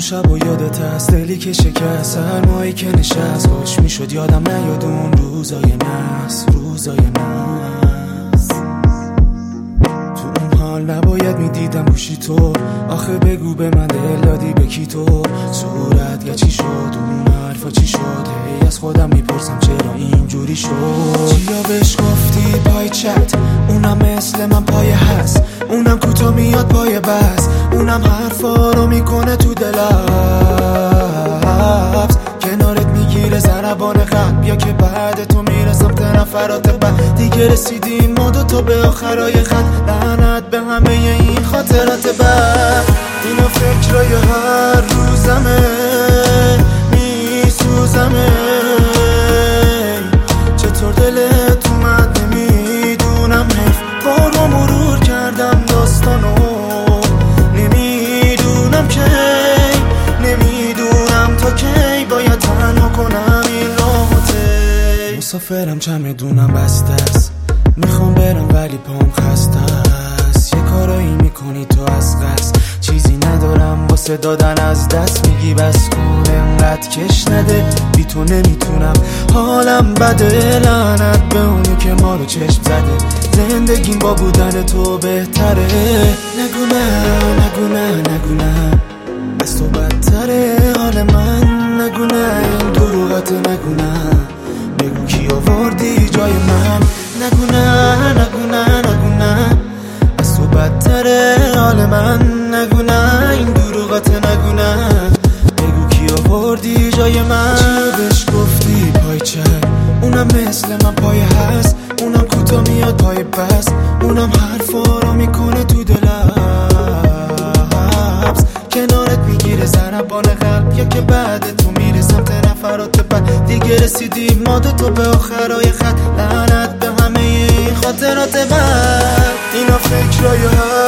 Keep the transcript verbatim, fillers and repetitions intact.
شب و یادت هست دلی که شکست، سرمایی که نشست، خوش میشد یادم نیاد اون روزای نحس، روزای نحس. تو اون حال نباید میدیدم گوشی تو، آخه بگو به من دل دادی به کی تو؟ صورت یا چی شد اون حرفا چی شد؟ هی از خودم میپرسم چرا اینجوری شد؟ چیا بهش گفتی پای چت؟ اونم مثل من پای هست، اونم کوتا میاد پای بس، اونم حرفا رو میکنه تو دلبس، کنارت میگیره ضربان قلب، یا که بعد تو میره سمت نفرات بعد. دیگه رسیدیم ما دوتا به آخرای خط، لعنت به همه این خاطرات بعد. اینا فکرای هر روزمه، میسوزمه، چطور دلت اومد نمیدونم، حیف بارو مرور کردم داستانو، نمیدونم کی، نمیدونم تا کی باید تنها کنم این راحته. مسافرم چمدونم بسته است، میخوام برم ولی پام خسته است، یه کارایی میکنی تو از قصد، چیزی ندارم واسه دادن از دست، میگی بس کن انقدر کش نده، بی تو نمیتونم حالم بده، لعنت به اونی که ما رو چشم زده، زندگیم با بودن تو بهتره. نگو نه نگو نه نگو نه، از تو بدتره حال من، نگو نه این دروغت، نگو نه، بگو کی آوردی جای من، نگو نه نگو نه نگو نه، از تو بدتره حال من، نگو نه این دروغت، نگو نه، بگو کی آوردی جای من. چی بهش گفتی پای چه؟ اونم مثل من پای هست، اونم کوتا میاد پای پس، اونم حرفا رو میکنه تو دلبس، کنارت میگیره ضربان قلب، یا که بعد تو میره سمت نفرات بعد. دیگه رسیدیم ما دوتا به آخرای خط، لعنت به همه این خاطرات بعد. اینا فکرای